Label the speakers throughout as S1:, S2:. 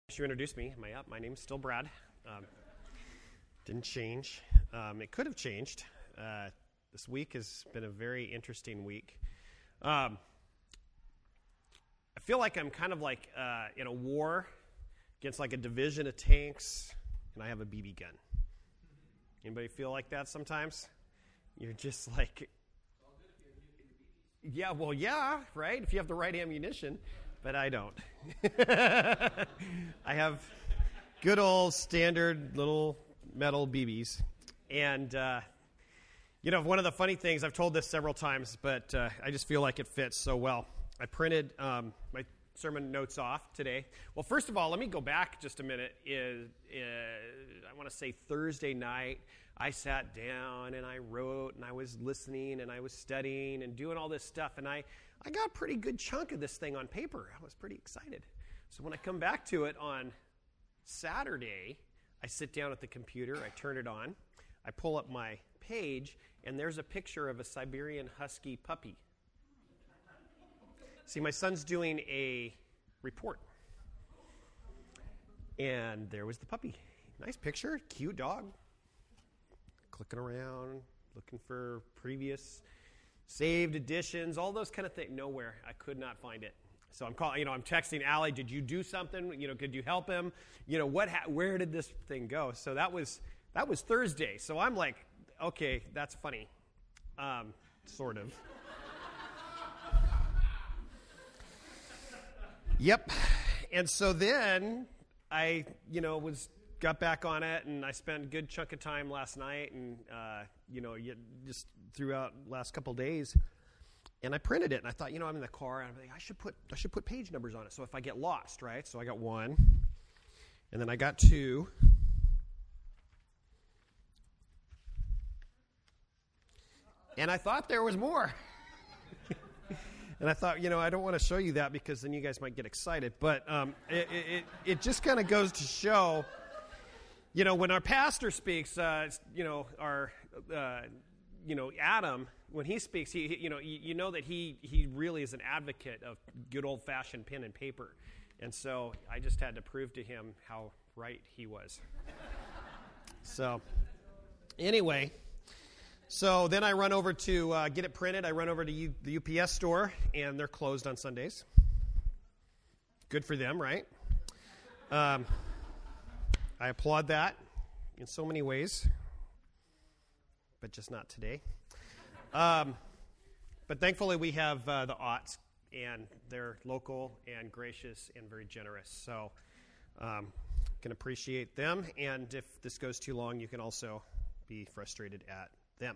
S1: You introduced me. Am I up? My name's still Brad. Didn't change. It could have changed. This week has been a very interesting week. I feel like I'm kind of like in a war against like a division of tanks, and I have a BB gun. Anybody feel like that sometimes? You're just like, yeah, well, yeah, right? If you have the right ammunition. But I don't. I have good old standard little metal BBs. And, one of the funny things, I've told this several times, but I just feel like it fits so well. I printed my sermon notes off today. Well, first of all, let me go back just a minute. I want to say Thursday night, I sat down and I wrote and I was listening and I was studying and doing all this stuff. And I got a pretty good chunk of this thing on paper. I was pretty excited. So when I come back to it on Saturday, I sit down at the computer, I turn it on, I pull up my page, and there's a picture of a Siberian Husky puppy. See, my son's doing a report. And there was the puppy. Nice picture, cute dog. Clicking around, looking for previous saved editions, all those kind of things. Nowhere. I could not find it. So I'm calling, I'm texting Allie, did you do something? Could you help him? Where did this thing go? So that was Thursday. So I'm like, okay, that's funny. Sort of. Yep. And so then I, got back on it, and I spent a good chunk of time last night, and just throughout the last couple days, and I printed it, and I thought, I'm in the car, and I'm like, I should put page numbers on it, so if I get lost, right? So I got 1, and then I got 2, and I thought there was more. And I thought, I don't want to show you that because then you guys might get excited, but it just kind of goes to show. When our pastor speaks, our Adam, when he speaks, he that he really is an advocate of good old-fashioned pen and paper. And so I just had to prove to him how right he was. So anyway, so then I run over to get it printed. I run over to the UPS store, and they're closed on Sundays. Good for them, right? I applaud that in so many ways, but just not today. But thankfully we have the Otts, and they're local and gracious and very generous. So can appreciate them, and if this goes too long, you can also be frustrated at them.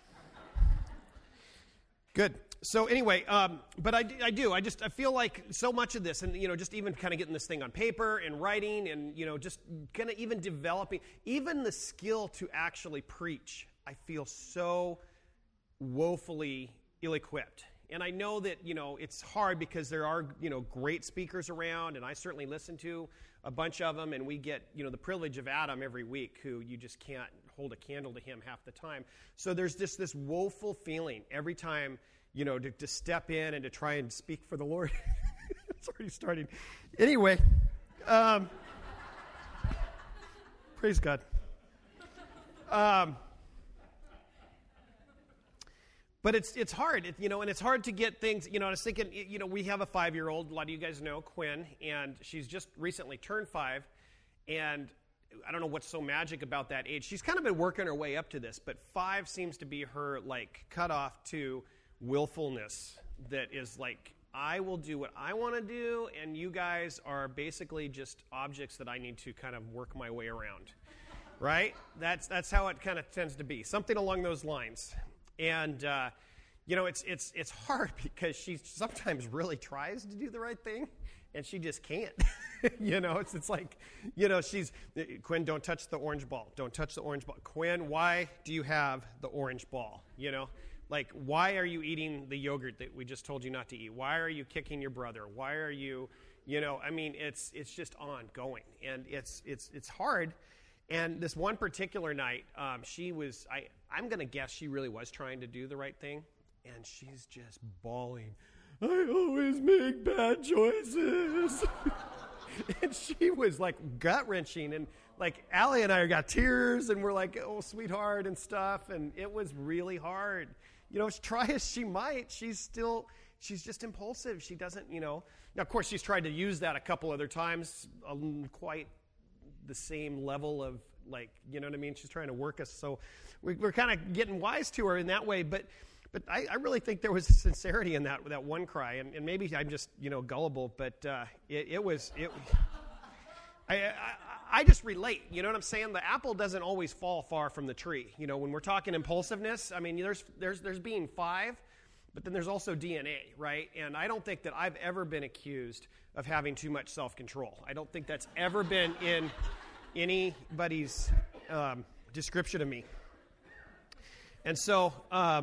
S1: Good. So anyway, but I feel like so much of this, and just even kind of getting this thing on paper and writing, and just kind of even developing, even the skill to actually preach, I feel so woefully ill-equipped. And I know that it's hard because there are great speakers around, and I certainly listen to a bunch of them, and we get the privilege of Adam every week, who you just can't hold a candle to him half the time. So there's just this woeful feeling every time, to step in and to try and speak for the Lord. It's already starting. Anyway, praise God. But it's hard, and it's hard to get things, I was thinking, we have a 5-year-old, a lot of you guys know, Quinn, and she's just recently turned 5, and I don't know what's so magic about that age. She's kind of been working her way up to this, but 5 seems to be her, cutoff to willfulness that is I will do what I want to do, and you guys are basically just objects that I need to kind of work my way around, right? That's how it kind of tends to be, something along those lines. And, it's hard because she sometimes really tries to do the right thing, and she just can't. It's like, she's, Quinn, don't touch the orange ball. Don't touch the orange ball. Quinn, why do you have the orange ball? Why are you eating the yogurt that we just told you not to eat? Why are you kicking your brother? Why are you, it's just ongoing. And it's hard. And this one particular night, I'm going to guess she really was trying to do the right thing. And she's just bawling, I always make bad choices. And she was like gut-wrenching, and like Allie and I got tears, and we're like, oh, sweetheart, and stuff, and it was really hard. As try as she might, she's just impulsive. She doesn't, Now, of course, she's tried to use that a couple other times, quite the same level of, like, you know what I mean? She's trying to work us, so we're kind of getting wise to her in that way, but I really think there was sincerity in that one cry, and maybe I'm just, gullible, but I just relate, you know what I'm saying? The apple doesn't always fall far from the tree. When we're talking impulsiveness, I mean, there's being 5, but then there's also DNA, right? And I don't think that I've ever been accused of having too much self-control. I don't think that's ever been in anybody's description of me. And so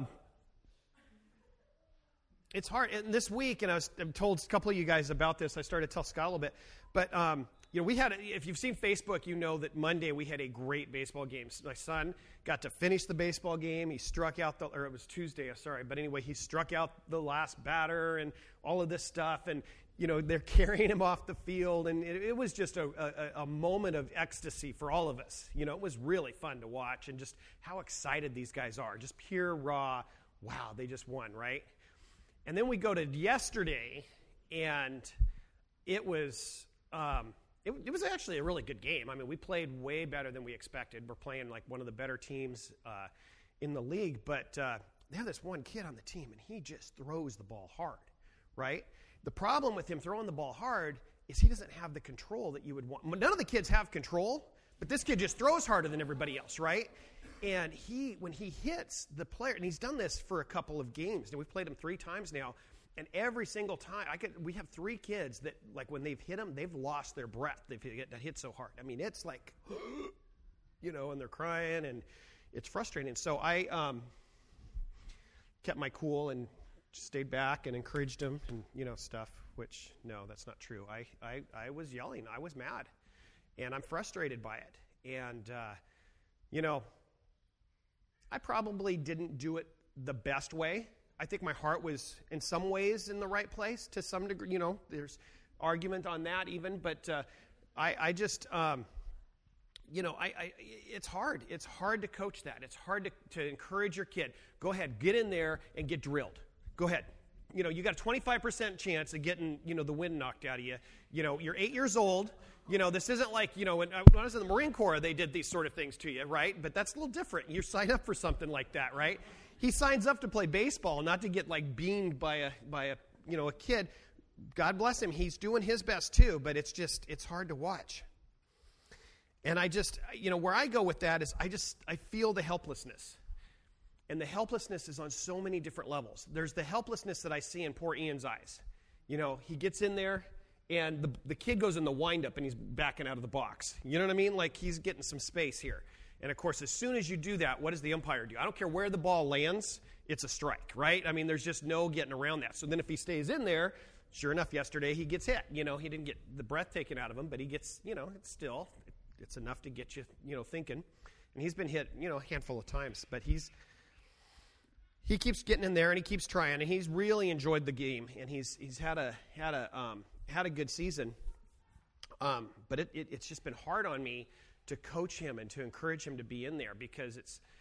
S1: it's hard. And this week, and I've told a couple of you guys about this. I started to tell Scott a little bit, but we had. If you've seen Facebook, you know that Monday we had a great baseball game. My son got to finish the baseball game. He struck out or it was Tuesday. Sorry, but anyway, he struck out the last batter and all of this stuff, and they're carrying him off the field, and it was just a moment of ecstasy for all of us. It was really fun to watch, and just how excited these guys are. Just pure raw. Wow, they just won, right? And then we go to yesterday, and it was it was actually a really good game. I mean, we played way better than we expected. We're playing like one of the better teams in the league, but they have this one kid on the team, and he just throws the ball hard, right? The problem with him throwing the ball hard is he doesn't have the control that you would want. None of the kids have control, but this kid just throws harder than everybody else, right? And when he hits the player, and he's done this for a couple of games. Now, we've played him 3 times now, and every single time, we have 3 kids that, like, when they've hit him, they've lost their breath. They've hit so hard. I mean, it's like, and they're crying, and it's frustrating. So I kept my cool and stayed back and encouraged him and, stuff, which, no, that's not true. I was yelling. I was mad, and I'm frustrated by it. And, I probably didn't do it the best way. I think my heart was in some ways in the right place to some degree. There's argument on that even, but I just, it's hard. It's hard to coach that. It's hard to encourage your kid. Go ahead, get in there and get drilled. Go ahead. You got a 25% chance of getting, the wind knocked out of you. You're 8 years old. This isn't like, when I was in the Marine Corps, they did these sort of things to you, right? But that's a little different. You sign up for something like that, right? He signs up to play baseball, not to get, like, beamed by a kid. God bless him. He's doing his best, too, but it's hard to watch. And I just, where I go with that is I feel the helplessness. And the helplessness is on so many different levels. There's the helplessness that I see in poor Ian's eyes. He gets in there, and the kid goes in the windup, and he's backing out of the box. You know what I mean? Like, he's getting some space here. And, of course, as soon as you do that, what does the umpire do? I don't care where the ball lands, it's a strike, right? I mean, there's just no getting around that. So then if he stays in there, sure enough, yesterday he gets hit. He didn't get the breath taken out of him, but he gets, it's enough to get you, thinking. And he's been hit, a handful of times, but he keeps getting in there, and he keeps trying, and he's really enjoyed the game, and he's had a good season. But it's just been hard on me to coach him and to encourage him to be in there because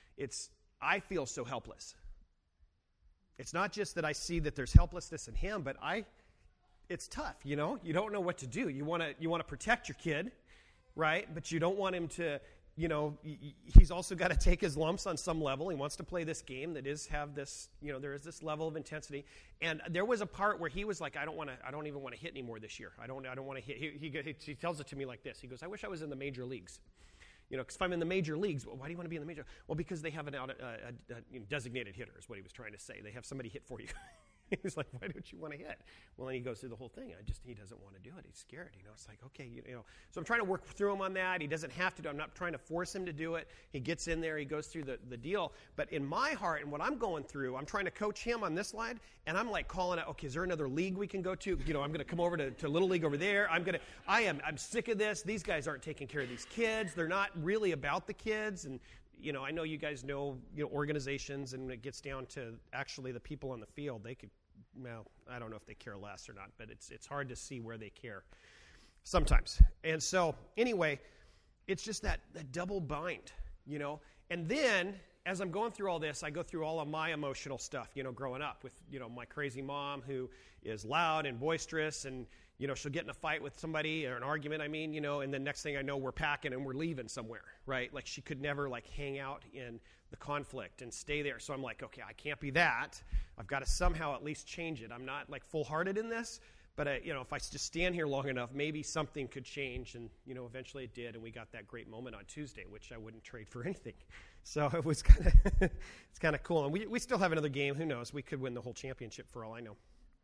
S1: I feel so helpless. It's not just that I see that there's helplessness in him, but it's tough. You don't know what to do. You want to protect your kid, right? But you don't want him to. He's also got to take his lumps on some level. He wants to play this game that have this, there is this level of intensity. And there was a part where he was like, I don't even want to hit anymore this year. I don't want to hit. He tells it to me like this. He goes, I wish I was in the major leagues. Because if I'm in the major leagues, well, why do you want to be in the major? Well, because they have a designated hitter is what he was trying to say. They have somebody hit for you. He's like, why don't you want to hit? Well, then he goes through the whole thing. He doesn't want to do it. He's scared. It's like, okay, So I'm trying to work through him on that. He doesn't have to do it. I'm not trying to force him to do it. He gets in there. He goes through the deal. But in my heart and what I'm going through, I'm trying to coach him on this line, and I'm like calling out, okay, is there another league we can go to? I'm going to come over to Little League over there. I'm sick of this. These guys aren't taking care of these kids. They're not really about the kids. And I know you guys know organizations, and when it gets down to actually the people on the field, they could. Well, I don't know if they care less or not, but it's hard to see where they care. Sometimes. And so, anyway, it's just that double bind, you know. And then, as I'm going through all this, I go through all of my emotional stuff, you know, growing up with, you know, my crazy mom who is loud and boisterous, and, you know, she'll get in a fight with somebody, or an argument, I mean, you know, and then next thing I know, we're packing and we're leaving somewhere, right? Like, she could never, like, hang out in the conflict and stay there. So I'm like, okay, I can't be that. I've got to somehow at least change it. I'm not, like, full-hearted in this. But, you know, if I just stand here long enough, maybe something could change. And, you know, eventually it did. And we got that great moment on Tuesday, which I wouldn't trade for anything. So it was kind of it's kind of cool. And we still have another game. Who knows? We could win the whole championship for all I know.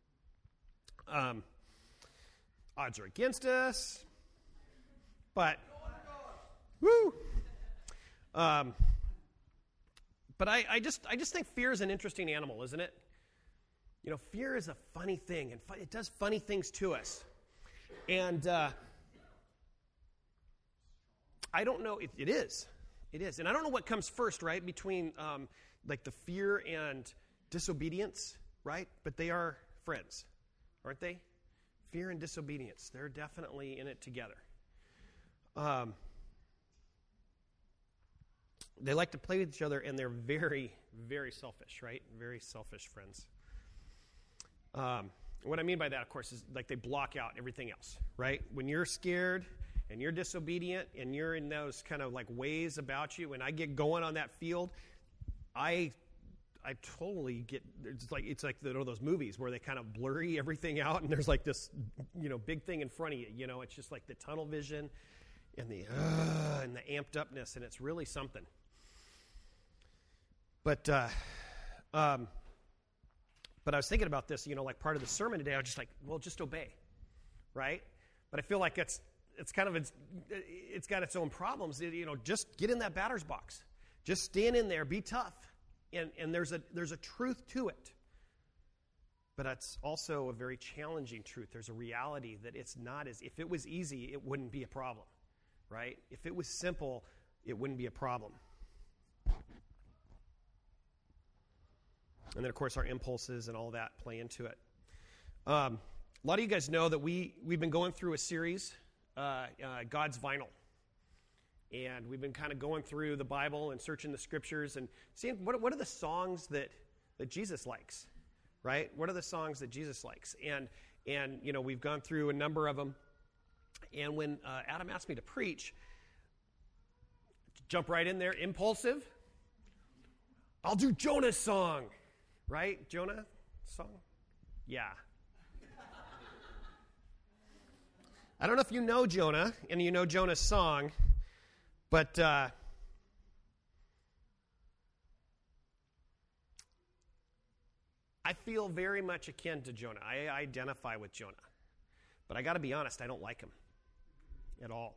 S1: Odds are against us. But, woo! But I just think fear is an interesting animal, isn't it? You know, fear is a funny thing, and it does funny things to us. And I don't know, it is. It is. And I don't know what comes first, right, between like the fear and disobedience, right? But they are friends, aren't they? Fear and disobedience, they're definitely in it together. They like to play with each other, and they're very, very selfish, right? Very selfish friends. What I mean by that, of course, is like they block out everything else, right? When you're scared and you're disobedient and you're in those kind of like ways about you, when I get going on that field, I totally get, it's like those movies where they kind of blurry everything out, and there's like this, you know, big thing in front of you. You know, it's just like the tunnel vision and the amped upness, and it's really something. But I was thinking about this, you know, like part of the sermon today. I was just like, well, just obey, right? But I feel like it's kind of it's got its own problems. You know, just get in that batter's box, just stand in there, be tough, and there's a truth to it. But it's also a very challenging truth. There's a reality that it's not as if it was easy, it wouldn't be a problem, right? If it was simple, it wouldn't be a problem. And then, of course, our impulses and all that play into it. A lot of you guys know that we've been going through a series, God's Vinyl. And we've been kind of going through the Bible and searching the Scriptures and seeing what are the songs that Jesus likes, right? What are the songs that Jesus likes? And you know, we've gone through a number of them. And when Adam asked me to preach, jump right in there, impulsive. I'll do Jonah's song. Right? Jonah song? Yeah. I don't know if you know Jonah and you know Jonah's song, but I feel very much akin to Jonah. I identify with Jonah. But I got to be honest, I don't like him at all.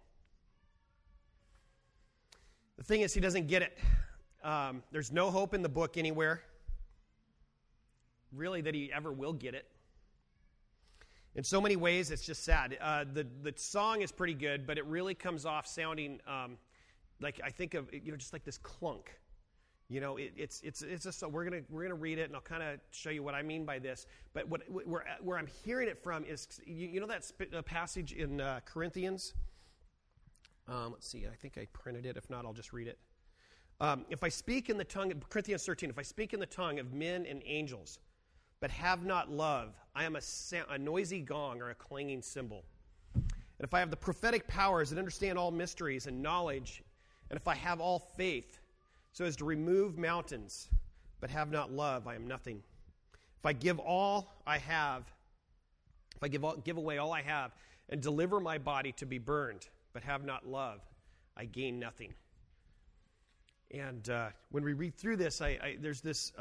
S1: The thing is, he doesn't get it. There's no hope in the book anywhere, really, that he ever will get it. In so many ways, it's just sad. The song is pretty good, but it really comes off sounding like, I think of, you know, just like this clunk. You know, it's just, so we're gonna read it, and I'll kind of show you what I mean by this. But where I'm hearing it from is, you know that passage in Corinthians. Let's see. I think I printed it. If not, I'll just read it. If I speak in the tongue, Corinthians 13. If I speak in the tongue of men and angels, but have not love, I am a noisy gong or a clanging cymbal. And if I have the prophetic powers and understand all mysteries and knowledge, and if I have all faith, so as to remove mountains, but have not love, I am nothing. If I give all I have, if I give away all I have, and deliver my body to be burned, but have not love, I gain nothing. And when we read through this, there's this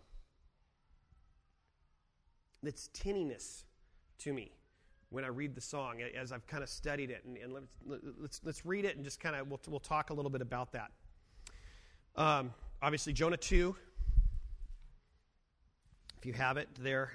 S1: tinniness to me when I read the song, as I've kind of studied it. And let's read it and just kind of we'll talk a little bit about that. Obviously, Jonah 2, if you have it there.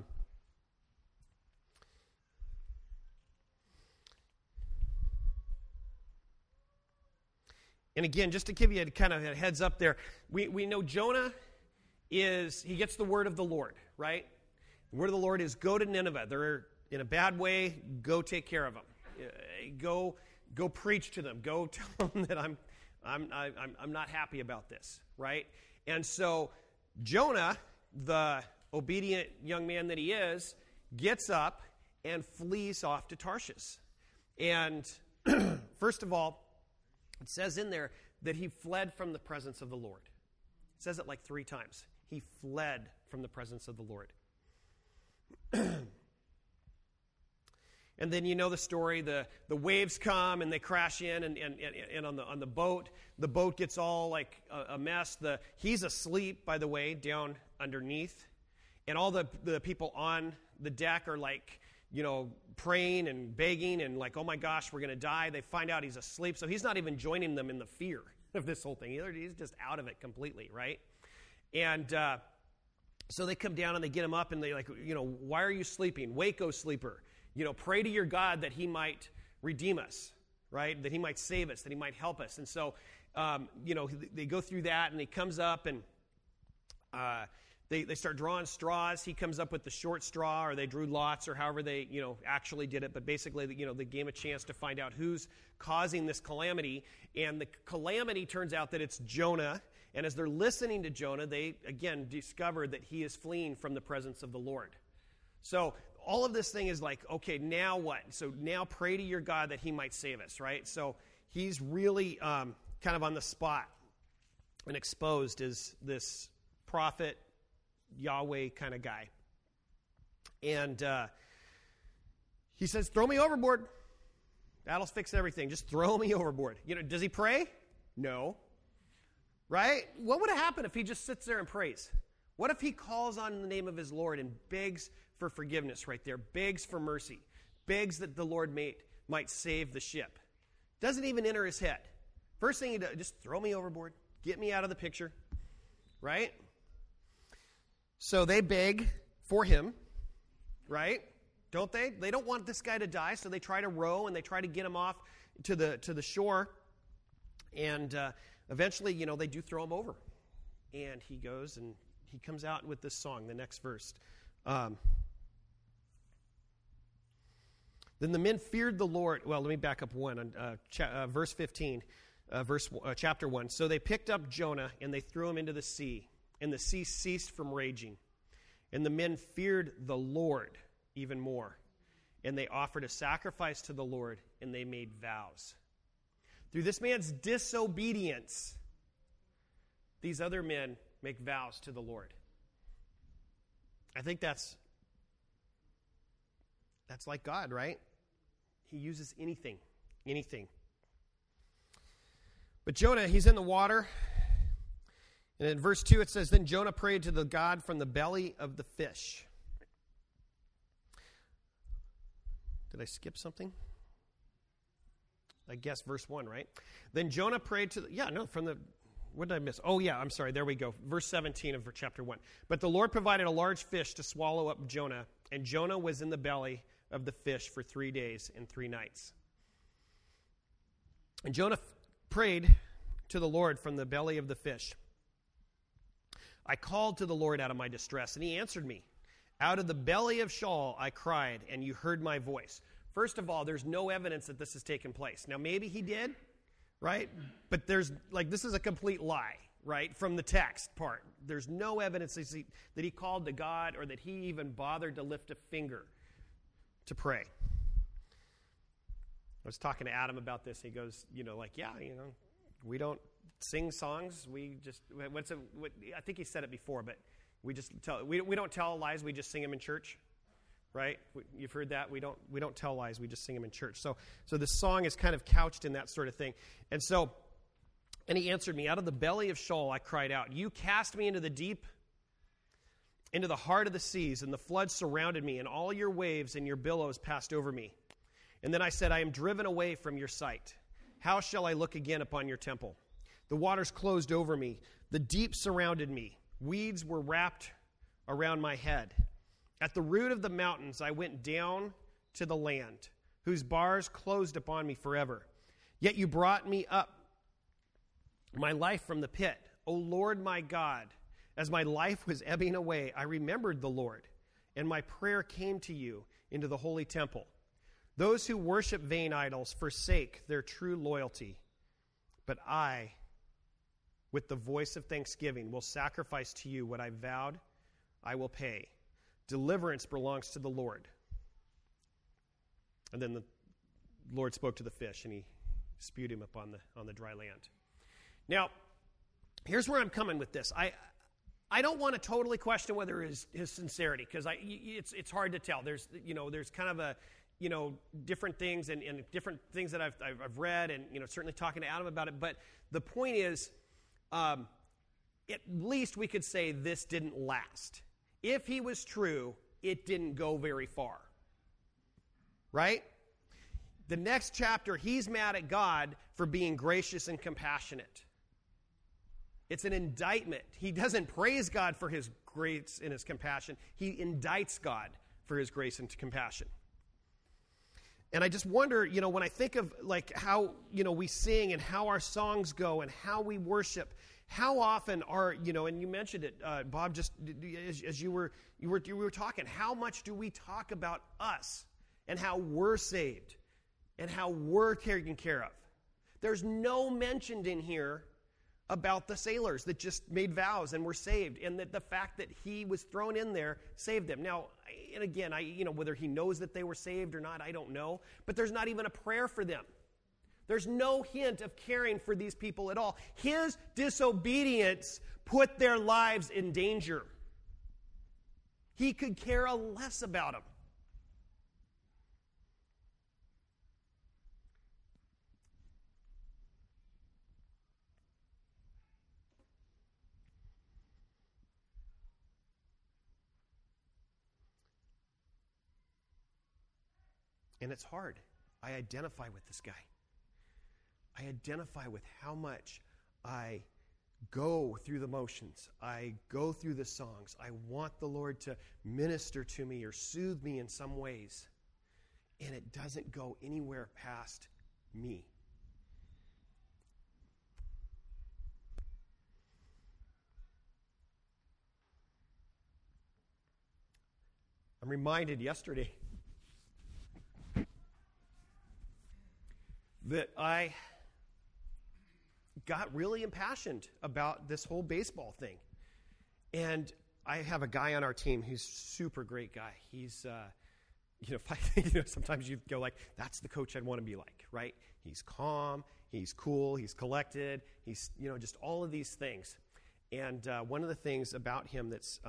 S1: And again, just to give you kind of a heads up there, we know Jonah he gets the word of the Lord, right? The word of the Lord is, go to Nineveh. They're in a bad way, go take care of them, Go preach to them. Go tell them that I'm not happy about this, right? And so Jonah, the obedient young man that he is, gets up and flees off to Tarshish. And first of all, it says in there that he fled from the presence of the Lord. It says it like 3 times. He fled from the presence of the Lord. And then you know the story. The waves come and they crash in, and on the boat gets all like a mess. He's asleep, by the way, down underneath, and all the people on the deck are like, praying and begging and like, oh my gosh, we're going to die. They find out he's asleep, so he's not even joining them in the fear of this whole thing either. He's just out of it completely, right? And so they come down and they get him up and they like, why are you sleeping? Wake, O sleeper. Pray to your God that he might redeem us, right? That he might save us, that he might help us. And so, they go through that and he comes up and they start drawing straws. He comes up with the short straw, or they drew lots, or however they, actually did it. But basically, they gave him a chance to find out who's causing this calamity. And the calamity turns out that it's Jonah. And as they're listening to Jonah, they, again, discover that he is fleeing from the presence of the Lord. So all of this thing is like, okay, now what? So now pray to your God that he might save us, right? So he's really kind of on the spot and exposed as this prophet, Yahweh kind of guy. And he says, throw me overboard. That'll fix everything. Just throw me overboard. Does he pray? No. Right? What would have happened if he just sits there and prays? What if he calls on the name of his Lord and begs for forgiveness right there, begs for mercy, begs that the Lord might save the ship? Doesn't even enter his head. First thing he does, just throw me overboard. Get me out of the picture. Right? So they beg for him, right? Don't they? They don't want this guy to die, so they try to row and they try to get him off to the shore. And eventually, they do throw him over. And he goes and he comes out with this song, the next verse. Then the men feared the Lord. Well, let me back up one. Verse 15, chapter 1. So they picked up Jonah and they threw him into the sea. And the sea ceased from raging. And the men feared the Lord even more. And they offered a sacrifice to the Lord, and they made vows. Through this man's disobedience, these other men make vows to the Lord. I think that's like God, right? He uses anything. But Jonah, he's in the water. And in verse 2 it says, then Jonah prayed to the God from the belly of the fish. Did I skip something? I guess verse 1, right? Then Jonah prayed to what did I miss? Oh, yeah, I'm sorry. There we go. Verse 17 of chapter 1. But the Lord provided a large fish to swallow up Jonah, and Jonah was in the belly of the fish for 3 days and 3 nights. And Jonah prayed to the Lord from the belly of the fish. I called to the Lord out of my distress, and he answered me. Out of the belly of Sheol I cried, and you heard my voice. First of all, there's no evidence that this has taken place. Now, maybe he did, right? But this is a complete lie, right? From the text part. There's no evidence that he called to God or that he even bothered to lift a finger to pray. I was talking to Adam about this. He goes, we don't sing songs. We just, I think he said it before, but we don't tell lies. We just sing them in church. Right? You've heard that. We don't tell lies. We just sing them in church. So this song is kind of couched in that sort of thing. And he answered me, out of the belly of Sheol I cried out. You cast me into the deep, into the heart of the seas, and the floods surrounded me, and all your waves and your billows passed over me. And then I said, I am driven away from your sight. How shall I look again upon your temple? The waters closed over me. The deep surrounded me. Weeds were wrapped around my head. At the root of the mountains I went down to the land, whose bars closed upon me forever. Yet you brought me up, my life from the pit. O Lord my God, as my life was ebbing away, I remembered the Lord, and my prayer came to you into the holy temple. Those who worship vain idols forsake their true loyalty. But I, with the voice of thanksgiving, will sacrifice to you what I vowed I will pay. Deliverance belongs to the Lord. And then the Lord spoke to the fish, and he spewed him up on the dry land. Now, here's where I'm coming with this. I don't want to totally question whether his sincerity, because it's hard to tell. There's kind of a different things and different things that I've read, and certainly talking to Adam about it. But the point is, at least we could say this didn't last. If he was true, it didn't go very far. Right? The next chapter, he's mad at God for being gracious and compassionate. It's an indictment. He doesn't praise God for his grace and his compassion. He indicts God for his grace and compassion. And I just wonder, when I think of like how, we sing and how our songs go and how we worship, how often are, and you mentioned it, Bob, just as you were talking, how much do we talk about us and how we're saved and how we're taken care of? There's no mention in here about the sailors that just made vows and were saved, and that the fact that he was thrown in there saved them. Now, and again, whether he knows that they were saved or not, I don't know, but there's not even a prayer for them. There's no hint of caring for these people at all. His disobedience put their lives in danger. He could care less about them. And it's hard. I identify with this guy. I identify with how much I go through the motions. I go through the songs. I want the Lord to minister to me or soothe me in some ways. And it doesn't go anywhere past me. I'm reminded yesterday that I got really impassioned about this whole baseball thing. And I have a guy on our team who's a super great guy. He's, sometimes you go like, that's the coach I'd want to be like, right? He's calm, he's cool, he's collected, he's, just all of these things. And one of the things about him that's,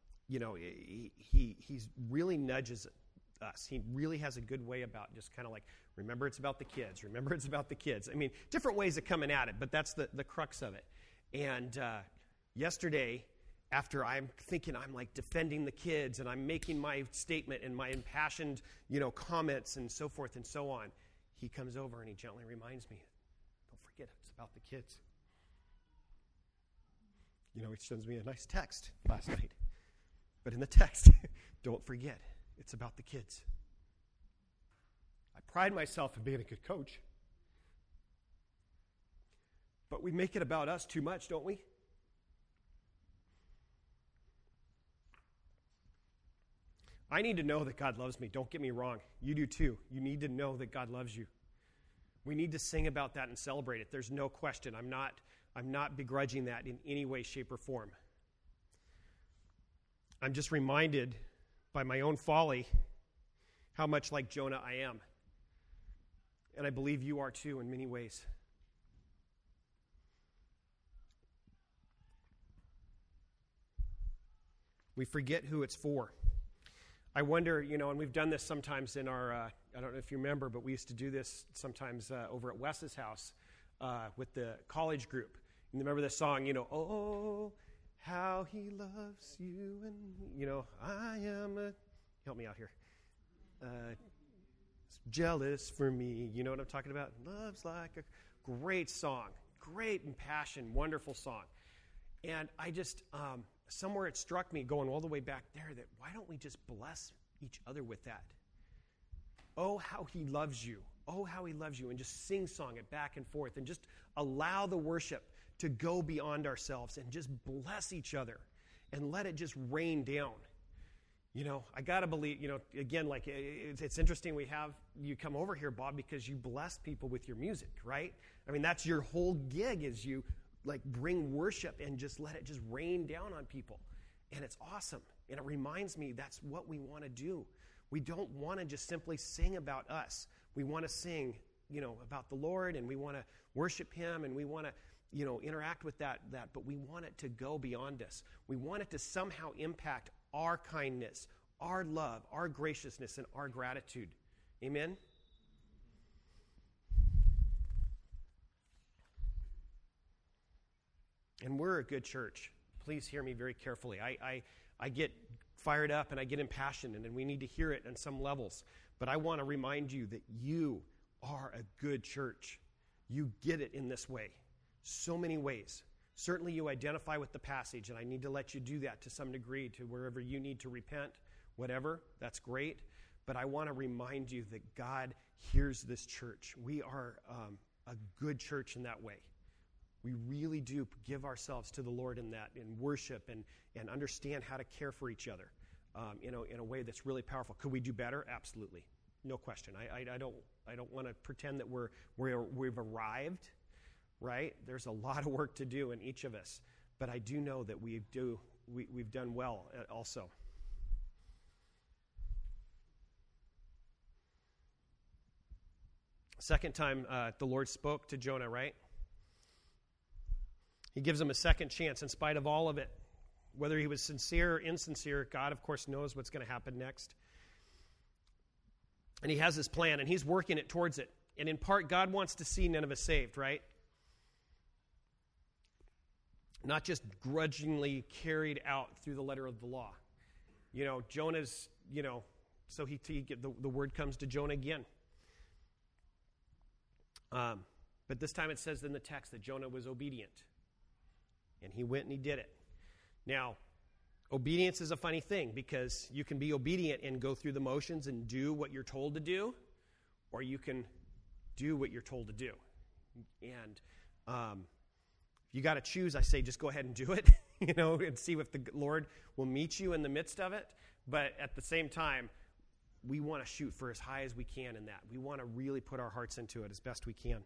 S1: he's really nudges us. He really has a good way about just kind of like, remember it's about the kids. Remember it's about the kids. I mean, different ways of coming at it, but that's the crux of it. And yesterday, after I'm thinking I'm like defending the kids and I'm making my statement and my impassioned, comments and so forth and so on, he comes over and he gently reminds me, don't forget, it's about the kids. He sends me a nice text last night. But in the text, don't forget, it's about the kids. I pride myself in being a good coach. But we make it about us too much, don't we? I need to know that God loves me. Don't get me wrong. You do too. You need to know that God loves you. We need to sing about that and celebrate it. There's no question. I'm not begrudging that in any way, shape, or form. I'm just reminded by my own folly how much like Jonah I am. And I believe you are too in many ways. We forget who it's for. I wonder, and we've done this sometimes in our, I don't know if you remember, but we used to do this sometimes over at Wes's house with the college group. And remember the song, oh, how he loves you, and, I am help me out here. Jealous for me. You know what I'm talking about? Love's like a great song. Great impassioned, wonderful song. And I just, somewhere it struck me going all the way back there that why don't we just bless each other with that? Oh, how he loves you. Oh, how he loves you. And just sing-song it back and forth and just allow the worship to go beyond ourselves and just bless each other and let it just rain down. I got to believe, again, like it's interesting we have you come over here, Bob, because you bless people with your music, right? I mean, that's your whole gig is you like bring worship and just let it just rain down on people. And it's awesome. And it reminds me that's what we want to do. We don't want to just simply sing about us. We want to sing, about the Lord, and we want to worship him, and we want to, interact with that, but we want it to go beyond us. We want it to somehow impact our kindness, our love, our graciousness, and our gratitude. Amen? And we're a good church. Please hear me very carefully. I get fired up and I get impassioned, and we need to hear it on some levels. But I want to remind you that you are a good church. You get it in this way. So many ways. Certainly you identify with the passage, and I need to let you do that to some degree, to wherever you need to repent, whatever. That's great. But I want to remind you that God hears this church. We are a good church in that way. We really do give ourselves to the Lord in that, in worship, and understand how to care for each other in a way that's really powerful. Could we do better? Absolutely. No question. I don't want to pretend that we've arrived, right? There's a lot of work to do in each of us, but I do know that we've done well also. Second time the Lord spoke to Jonah, right? He gives him a second chance in spite of all of it. Whether he was sincere or insincere, God, of course, knows what's going to happen next. And he has his plan, and he's working it towards it. And in part, God wants to see Nineveh saved, right? Not just grudgingly carried out through the letter of the law. Jonah's, so the word comes to Jonah again. But this time it says in the text that Jonah was obedient. And he went and he did it. Now, obedience is a funny thing because you can be obedient and go through the motions and do what you're told to do, or you can do what you're told to do. And you got to choose. I say just go ahead and do it, and see if the Lord will meet you in the midst of it. But at the same time, we want to shoot for as high as we can in that. We want to really put our hearts into it as best we can.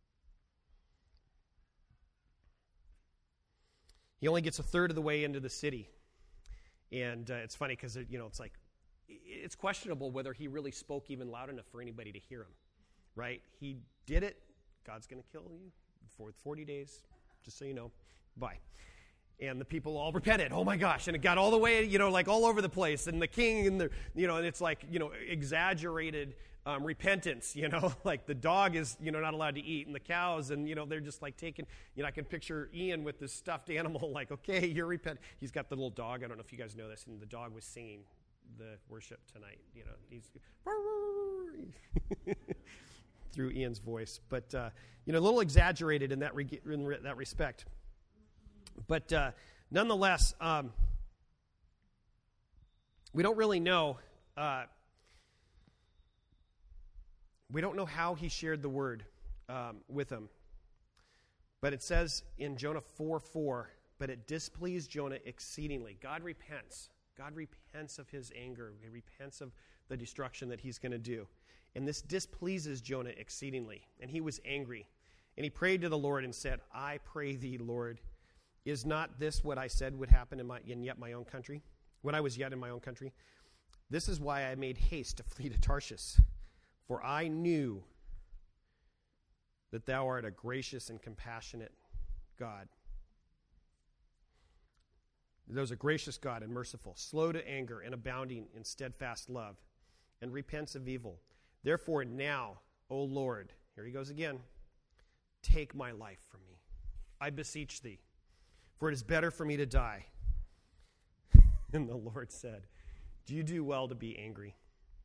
S1: He only gets a third of the way into the city. And it's funny because, it's like, it's questionable whether he really spoke even loud enough for anybody to hear him, right? He did it. God's going to kill you for 40 days, just so you know. Bye. And the people all repented. Oh, my gosh. And it got all the way, like all over the place. And the king, and and it's like, exaggerated repentance, like the dog is, not allowed to eat, and the cows, and, they're just like taking, I can picture Ian with this stuffed animal, like, okay, you're repent. He's got the little dog. I don't know if you guys know this, and the dog was singing the worship tonight. He's through Ian's voice. But, a little exaggerated in that respect. But nonetheless, we don't really know. We don't know how he shared the word with them. But it says in Jonah 4:4, but it displeased Jonah exceedingly. God repents. God repents of his anger. He repents of the destruction that he's going to do. And this displeases Jonah exceedingly. And he was angry. And he prayed to the Lord and said, I pray thee, Lord, is not this what I said would happen in yet my own country? When I was yet in my own country? This is why I made haste to flee to Tarshish. For I knew that thou art a gracious and compassionate God. There's a gracious God and merciful, slow to anger and abounding in steadfast love, and repents of evil. Therefore now, O Lord, here he goes again, take my life from me. I beseech thee, for it is better for me to die. And the Lord said, do you do well to be angry?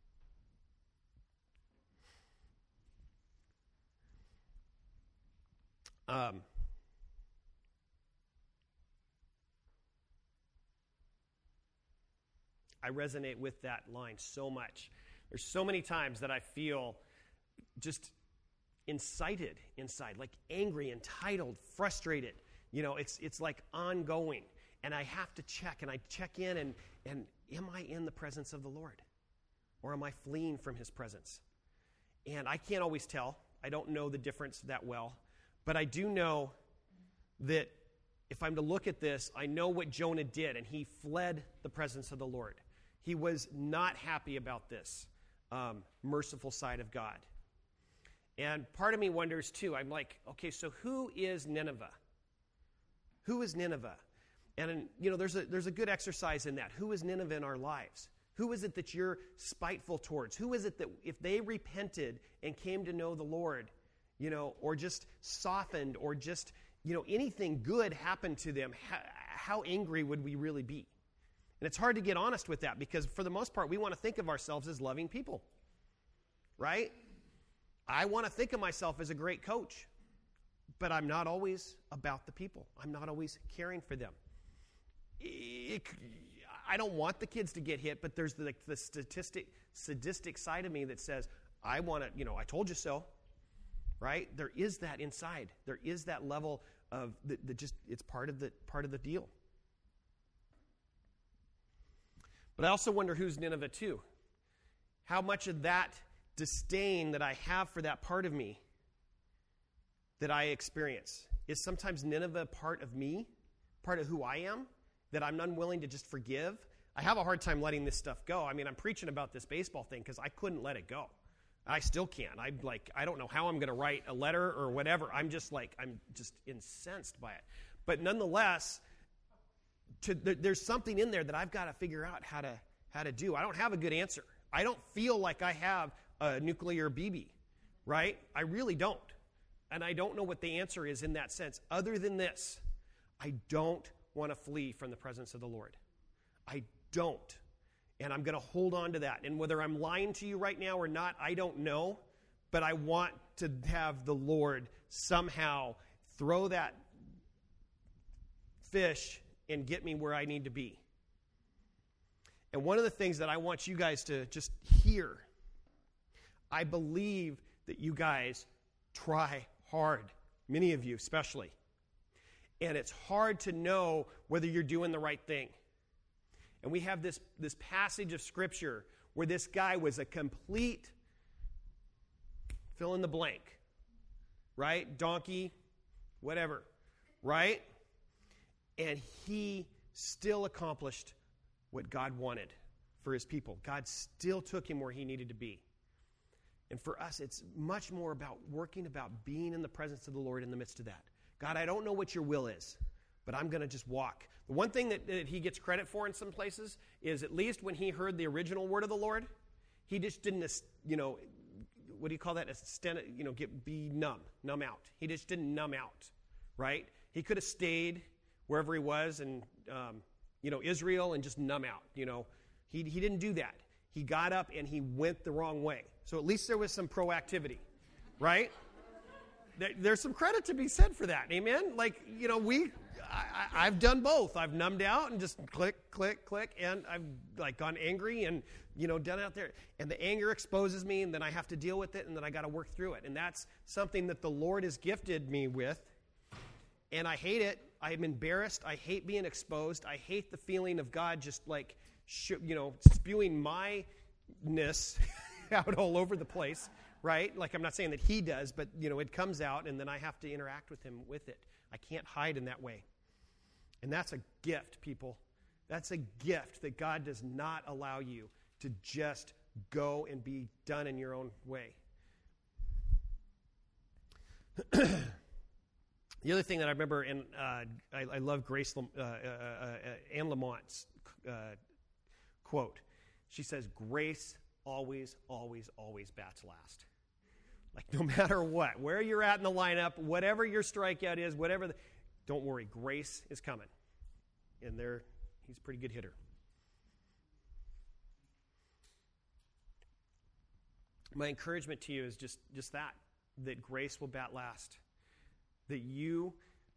S1: I resonate with that line so much. There's so many times that I feel just incited inside, like angry, entitled, frustrated. It's like ongoing. and I have to check, and I check in, and am I in the presence of the Lord? Or am I fleeing from his presence? And I can't always tell. I don't know the difference that well. But I do know that if I'm to look at this, I know what Jonah did, and he fled the presence of the Lord. He was not happy about this merciful side of God. And part of me wonders, too, I'm like, okay, so who is Nineveh? Who is Nineveh? And, there's a good exercise in that. Who is Nineveh in our lives? Who is it that you're spiteful towards? Who is it that if they repented and came to know the Lord, or just softened, or just, anything good happened to them, how angry would we really be? And it's hard to get honest with that because for the most part, we want to think of ourselves as loving people, right? I want to think of myself as a great coach, but I'm not always about the people. I'm not always caring for them. I don't want the kids to get hit, but there's the sadistic side of me that says, I want to, I told you so, right? There is that inside. There is that level of it's part of the deal. But I also wonder who's Nineveh too. How much of that disdain that I have for that part of me that I experience is sometimes Nineveh part of me, part of who I am, that I'm unwilling to just forgive. I have a hard time letting this stuff go. I mean, I'm preaching about this baseball thing because I couldn't let it go. I still can't. I don't know how I'm going to write a letter or whatever. I'm just incensed by it. But nonetheless, there's something in there that I've got to figure out how to do. I don't have a good answer. I don't feel like I have a nuclear BB, right? I really don't. And I don't know what the answer is in that sense. Other than this, I don't want to flee from the presence of the Lord. I don't. And I'm going to hold on to that. And whether I'm lying to you right now or not, I don't know. But I want to have the Lord somehow throw that fish and get me where I need to be. And one of the things that I want you guys to just hear, I believe that you guys try hard, many of you especially. And it's hard to know whether you're doing the right thing. And we have this passage of Scripture where this guy was a complete fill in the blank, right? Donkey, whatever, right? And he still accomplished what God wanted for his people. God still took him where he needed to be. And for us, it's much more about being in the presence of the Lord in the midst of that. God, I don't know what your will is, but I'm going to just walk. The one thing that he gets credit for in some places is at least when he heard the original word of the Lord, he just didn't, what do you call that? Be numb out. He just didn't numb out, right? He could have stayed wherever he was and, Israel and just numb out. He didn't do that. He got up and he went the wrong way. So at least there was some proactivity, right? There's some credit to be said for that. Amen? I've done both. I've numbed out and just click, click, click, and I've gone angry and, done out there. And the anger exposes me, and then I have to deal with it, and then I got to work through it. And that's something that the Lord has gifted me with, and I hate it. I'm embarrassed. I hate being exposed. I hate the feeling of God just spewing my-ness out all over the place, right? I'm not saying that he does, but, it comes out, and then I have to interact with him with it. I can't hide in that way. And that's a gift, people. That's a gift that God does not allow you to just go and be done in your own way. The other thing that I remember, and I love Anne Lamont's quote. She says, grace always, always, always bats last. No matter what, where you're at in the lineup, whatever your strikeout is, don't worry, grace is coming. And he's a pretty good hitter. My encouragement to you is just that grace will bat last. That you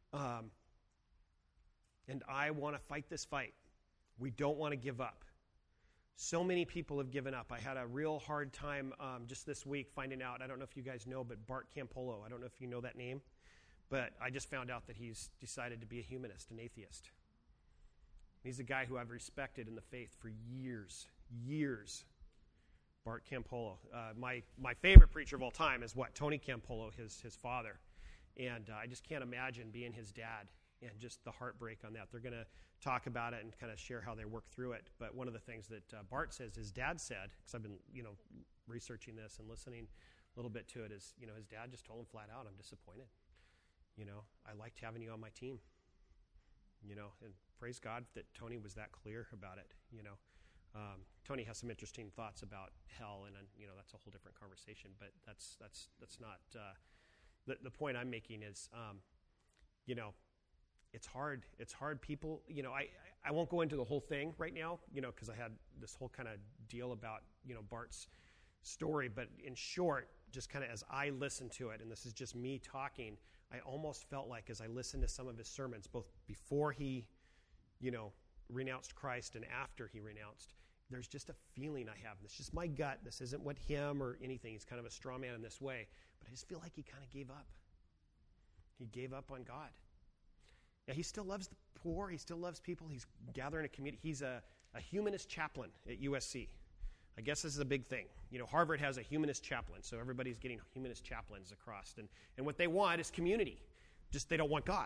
S1: and I want to fight this fight. We don't want to give up. So many people have given up. I had a real hard time just this week finding out, I don't know if you guys know, but Bart Campolo, I don't know if you know that name, but I just found out that he's decided to be a humanist, an atheist. He's a guy who I've respected in the faith for years. Bart Campolo. My favorite preacher of all time is Tony Campolo, his father. And I just can't imagine being his dad and just the heartbreak on that. They're going to talk about it and kind of share how they work through it. But one of the things that Bart says his dad said, because I've been researching this and listening a little bit to it, is his dad just told him flat out, I'm disappointed. I liked having you on my team. And praise God that Tony was that clear about it. Tony has some interesting thoughts about hell, and that's a whole different conversation. But that's not the point I'm making. Is it's hard. It's hard. People, I won't go into the whole thing right now, because I had this whole kind of deal about Bart's story. But in short, just kind of as I listened to it, and this is just me talking, I almost felt like as I listened to some of his sermons, both before he, renounced Christ and after he renounced, there's just a feeling I have. It's just my gut. This isn't what him or anything. He's kind of a straw man in this way. But I just feel like he kind of gave up. He gave up on God. Now, he still loves the poor. He still loves people. He's gathering a community. He's a humanist chaplain at USC. I guess this is a big thing. Harvard has a humanist chaplain, so everybody's getting humanist chaplains across. And what they want is community. Just they don't want God.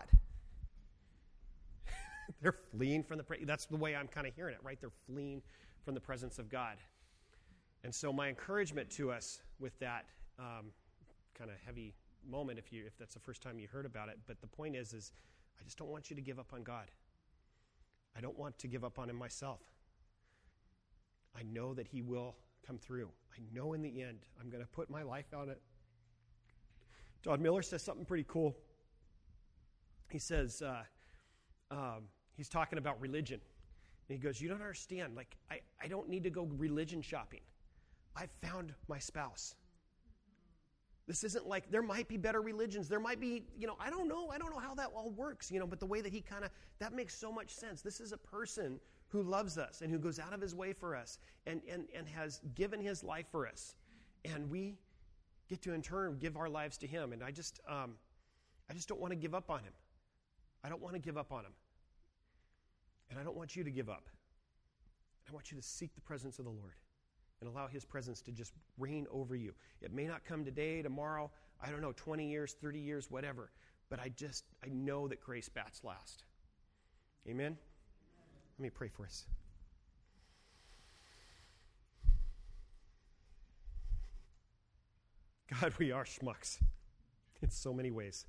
S1: They're fleeing from that's the way I'm kind of hearing it, right? They're fleeing from the presence of God. And so my encouragement to us with that kind of heavy moment, if that's the first time you heard about it, but the point is I just don't want you to give up on God. I don't want to give up on him myself. I know that he will come through. I know in the end I'm going to put my life on it. Todd Miller says something pretty cool. He says, he's talking about religion. And he goes, you don't understand. Like, I don't need to go religion shopping. I've found my spouse. This isn't like, there might be better religions. There might be, I don't know how that all works, but the way that he that makes so much sense. This is a person who loves us and who goes out of his way for us and has given his life for us. And we get to in turn give our lives to him. And I just don't want to give up on him. I don't want to give up on him. And I don't want you to give up. I want you to seek the presence of the Lord and allow his presence to just reign over you. It may not come today, tomorrow, 20 years, 30 years, whatever. But I know that grace bats last. Amen? Let me pray for us. God, we are schmucks in so many ways.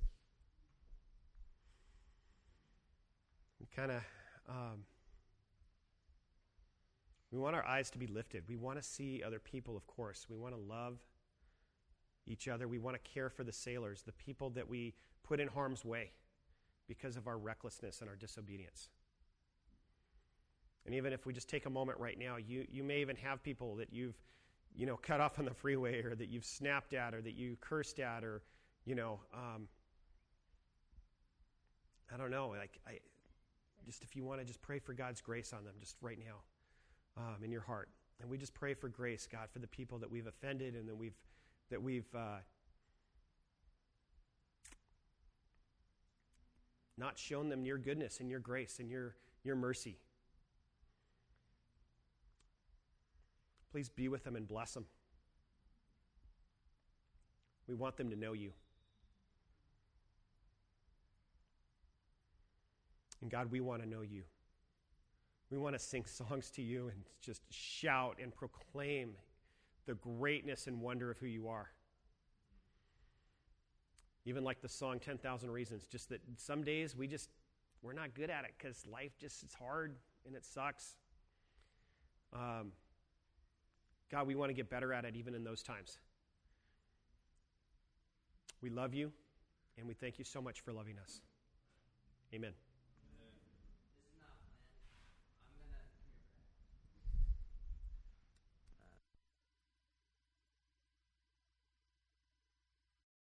S1: We kind of, we want our eyes to be lifted. We want to see other people, of course. We want to love each other. We want to care for the sailors, the people that we put in harm's way because of our recklessness and our disobedience. And even if we just take a moment right now, you may even have people that you've, cut off on the freeway, or that you've snapped at, or that you cursed at, or, I don't know. Just if you want to just pray for God's grace on them, just right now, in your heart, and we just pray for grace, God, for the people that we've offended and that we've not shown them your goodness and your grace and your mercy. Please be with them and bless them. We want them to know you. And God, we want to know you. We want to sing songs to you and just shout and proclaim the greatness and wonder of who you are. Even like the song 10,000 Reasons, just that some days we're not good at it because life just is hard and it sucks. God, we want to get better at it even in those times. We love you, and we thank you so much for loving us. Amen.